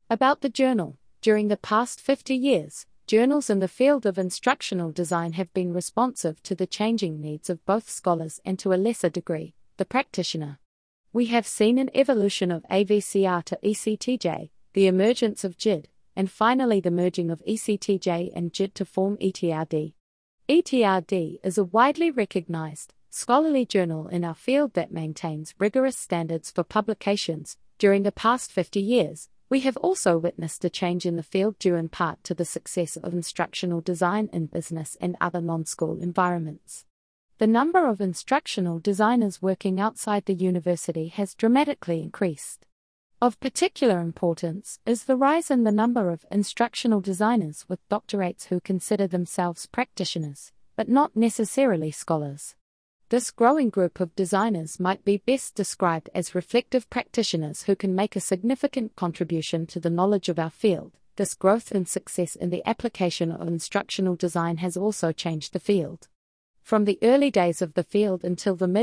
About the journal. During the past 50 years, journals in the field of instructional design have been responsive to the changing needs of both scholars and, to a lesser degree, the practitioner. We have seen an evolution of AVCR to ECTJ, the emergence of JID, and finally the merging of ECTJ and JID to form ETRD. ETRD is a widely recognized, scholarly journal in our field that maintains rigorous standards for publications. During the past 50 years, we have also witnessed a change in the field due in part to the success of instructional design in business and other non-school environments. The number of instructional designers working outside the university has dramatically increased. Of particular importance is the rise in the number of instructional designers with doctorates who consider themselves practitioners, but not necessarily scholars. This growing group of designers might be best described as reflective practitioners who can make a significant contribution to the knowledge of our field. This growth and success in the application of instructional design has also changed the field. From the early days of the field until the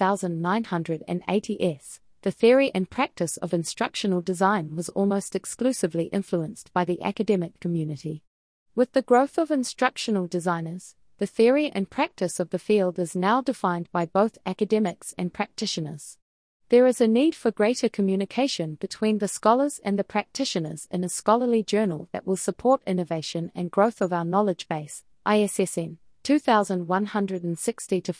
mid-1980s, the theory and practice of instructional design was almost exclusively influenced by the academic community. With the growth of instructional designers, the theory and practice of the field is now defined by both academics and practitioners. There is a need for greater communication between the scholars and the practitioners in a scholarly journal that will support innovation and growth of our knowledge base. ISSN 2160 to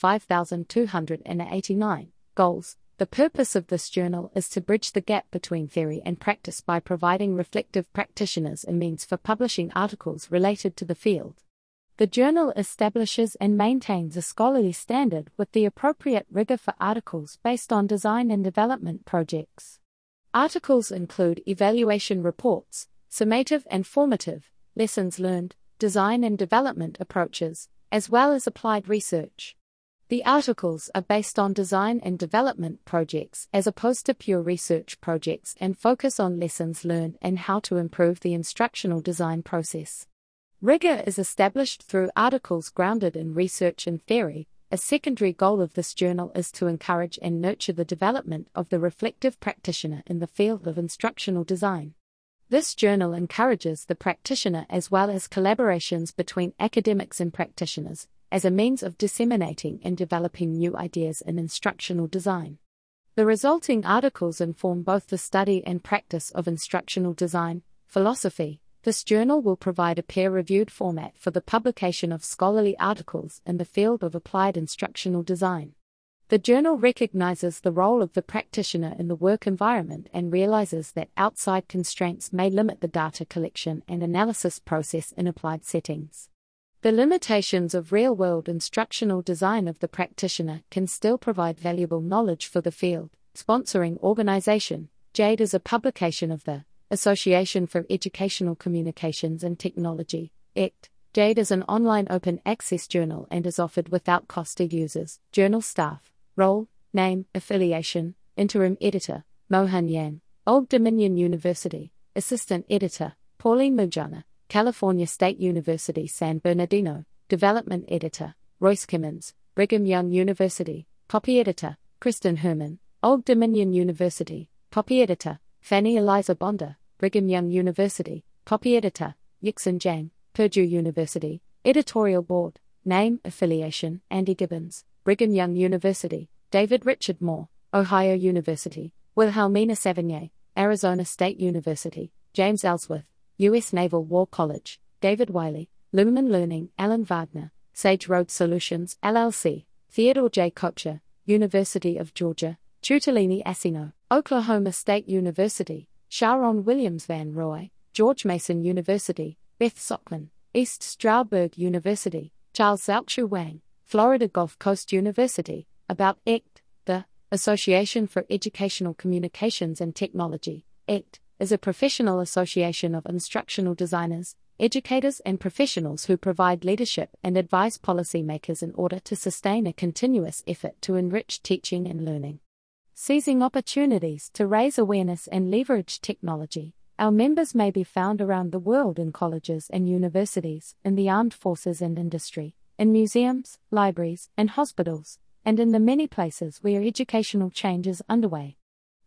5289. Goals. The purpose of this journal is to bridge the gap between theory and practice by providing reflective practitioners a means for publishing articles related to the field. The journal establishes and maintains a scholarly standard with the appropriate rigor for articles based on design and development projects. Articles include evaluation reports, summative and formative, lessons learned, design and development approaches, as well as applied research. The articles are based on design and development projects as opposed to pure research projects and focus on lessons learned and how to improve the instructional design process. Rigor is established through articles grounded in research and theory. A secondary goal of this journal is to encourage and nurture the development of the reflective practitioner in the field of instructional design. This journal encourages the practitioner as well as collaborations between academics and practitioners, as a means of disseminating and developing new ideas in instructional design. The resulting articles inform both the study and practice of instructional design, philosophy. This journal will provide a peer-reviewed format for the publication of scholarly articles in the field of applied instructional design. The journal recognizes the role of the practitioner in the work environment and realizes that outside constraints may limit the data collection and analysis process in applied settings. The limitations of real-world instructional design of the practitioner can still provide valuable knowledge for the field. Sponsoring organization. JADE is a publication of the Association for Educational Communications and Technology, ECT. JADE is an online open access journal and is offered without cost to users. Journal staff. Role, name, affiliation, interim editor, Mohan Yan, Old Dominion University, assistant editor, Pauline Mujana, California State University San Bernardino, development editor, Royce Kimmons, Brigham Young University, copy editor, Kristen Herman, Old Dominion University, copy editor, Fanny Eliza Bonda, Brigham Young University, copy editor, Yixin Zhang, Purdue University, editorial board, name, affiliation, Andy Gibbons, Brigham Young University, David Richard Moore, Ohio University, Wilhelmina Savigny, Arizona State University, James Ellsworth, U.S. Naval War College, David Wiley, Lumen Learning, Alan Wagner, Sage Road Solutions, LLC, Theodore J. Kocher, University of Georgia, Tutalini Asino, Oklahoma State University, Sharon Williams Van Roy, George Mason University, Beth Sockman, East Stroudsburg University, Charles Zaukshu Wang, Florida Gulf Coast University. About ECT, the Association for Educational Communications and Technology, ECT, is a professional association of instructional designers, educators and professionals who provide leadership and advise policymakers in order to sustain a continuous effort to enrich teaching and learning. Seizing opportunities to raise awareness and leverage technology. Our members may be found around the world in colleges and universities, in the armed forces and industry, in museums, libraries, and hospitals, and in the many places where educational change is underway.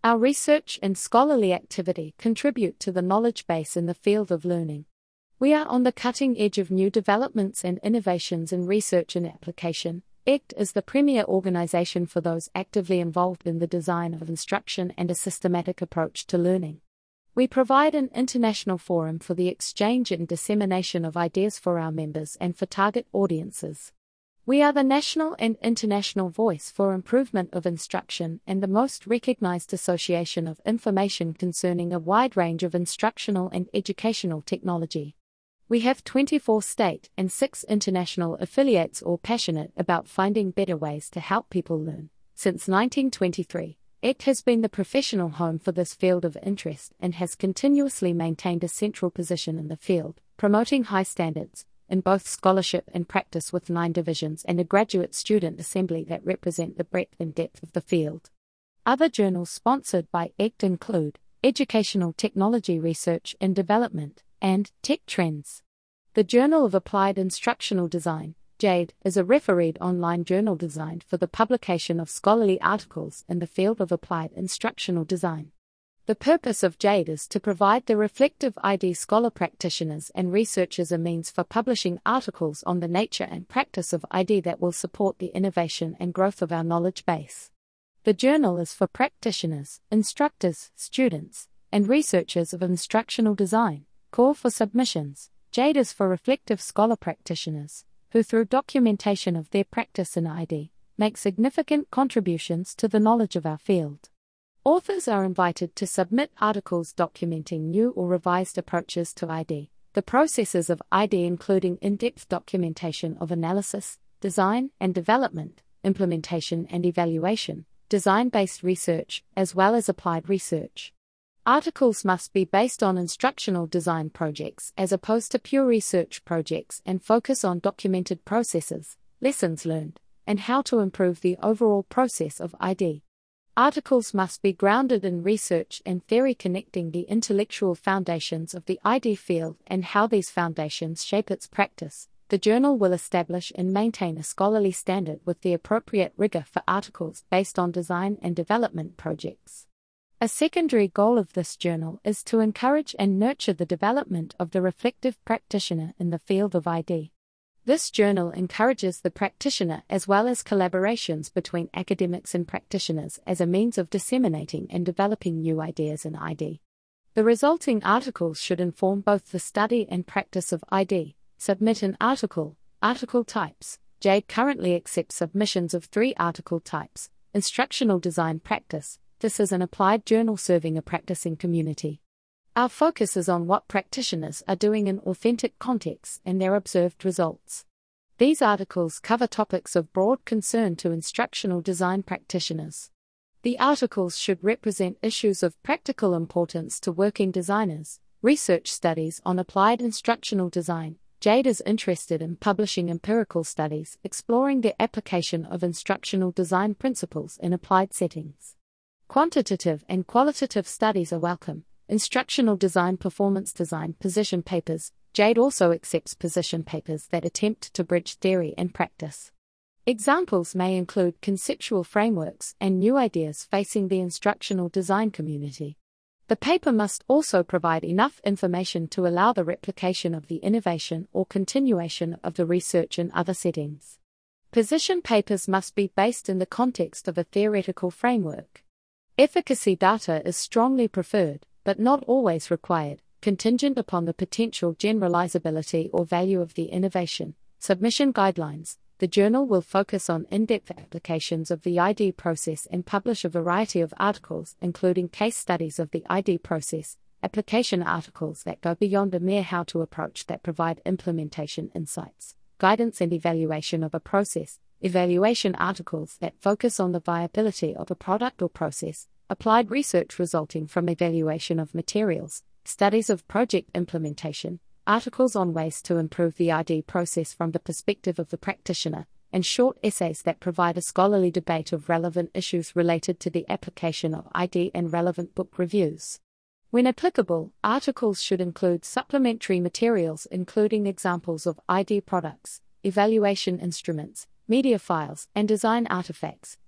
Our research and scholarly activity contribute to the knowledge base in the field of learning. We are on the cutting edge of new developments and innovations in research and application. ACT is the premier organization for those actively involved in the design of instruction and a systematic approach to learning. We provide an international forum for the exchange and dissemination of ideas for our members and for target audiences. We are the national and international voice for improvement of instruction and the most recognized association of information concerning a wide range of instructional and educational technology. We have 24 state and 6 international affiliates all passionate about finding better ways to help people learn. Since 1923, ACT has been the professional home for this field of interest and has continuously maintained a central position in the field, promoting high standards in both scholarship and practice with 9 divisions and a graduate student assembly that represent the breadth and depth of the field. Other journals sponsored by ACT include Educational Technology Research and Development and Tech Trends. The Journal of Applied Instructional Design, JADE, is a refereed online journal designed for the publication of scholarly articles in the field of applied instructional design. The purpose of JADE is to provide the reflective ID scholar practitioners and researchers a means for publishing articles on the nature and practice of ID that will support the innovation and growth of our knowledge base. The journal is for practitioners, instructors, students, and researchers of instructional design. Call for submissions. JADE is for reflective scholar practitioners, who through documentation of their practice in ID, make significant contributions to the knowledge of our field. Authors are invited to submit articles documenting new or revised approaches to ID, the processes of ID including in-depth documentation of analysis, design and development, implementation and evaluation, design-based research, as well as applied research. Articles must be based on instructional design projects as opposed to pure research projects and focus on documented processes, lessons learned, and how to improve the overall process of ID. Articles must be grounded in research and theory connecting the intellectual foundations of the ID field and how these foundations shape its practice. The journal will establish and maintain a scholarly standard with the appropriate rigor for articles based on design and development projects. A secondary goal of this journal is to encourage and nurture the development of the reflective practitioner in the field of ID. This journal encourages the practitioner as well as collaborations between academics and practitioners as a means of disseminating and developing new ideas in ID. The resulting articles should inform both the study and practice of ID. Submit an article. Article types. JADE currently accepts submissions of 3 article types. Instructional design practice. This is an applied journal serving a practicing community. Our focus is on what practitioners are doing in authentic contexts and their observed results. These articles cover topics of broad concern to instructional design practitioners. The articles should represent issues of practical importance to working designers. Research studies on applied instructional design. JADE is interested in publishing empirical studies exploring the application of instructional design principles in applied settings. Quantitative and qualitative studies are welcome. Instructional design, performance design, position papers. JADE also accepts position papers that attempt to bridge theory and practice. Examples may include conceptual frameworks and new ideas facing the instructional design community. The paper must also provide enough information to allow the replication of the innovation or continuation of the research in other settings. Position papers must be based in the context of a theoretical framework. Efficacy data is strongly preferred, but not always required, contingent upon the potential generalizability or value of the innovation. Submission guidelines. The journal will focus on in-depth applications of the ID process and publish a variety of articles, including case studies of the ID process, application articles that go beyond a mere how-to approach that provide implementation insights, guidance and evaluation of a process, evaluation articles that focus on the viability of a product or process, applied research resulting from evaluation of materials, studies of project implementation, articles on ways to improve the ID process from the perspective of the practitioner, and short essays that provide a scholarly debate of relevant issues related to the application of ID and relevant book reviews. When applicable, articles should include supplementary materials including examples of ID products, evaluation instruments, media files, and design artifacts.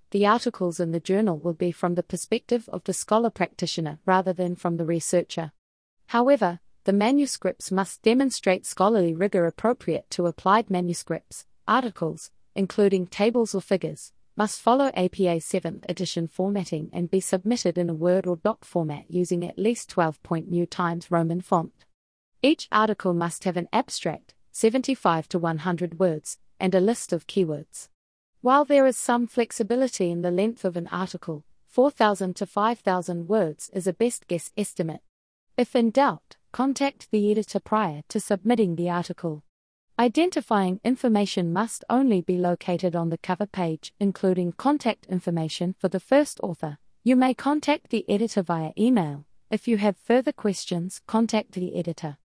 the articles in the journal will be from the perspective of the scholar practitioner rather than from the researcher. However, the manuscripts must demonstrate scholarly rigor appropriate to applied manuscripts. Articles, including tables or figures, must follow APA 7th edition formatting and be submitted in a Word or Doc format using at least 12-point New Times Roman font. Each article must have an abstract, 75 to 100 words, and a list of keywords. While there is some flexibility in the length of an article, 4,000 to 5,000 words is a best guess estimate. If in doubt, contact the editor prior to submitting the article. Identifying information must only be located on the cover page, including contact information for the first author. You may contact the editor via email. If you have further questions, contact the editor.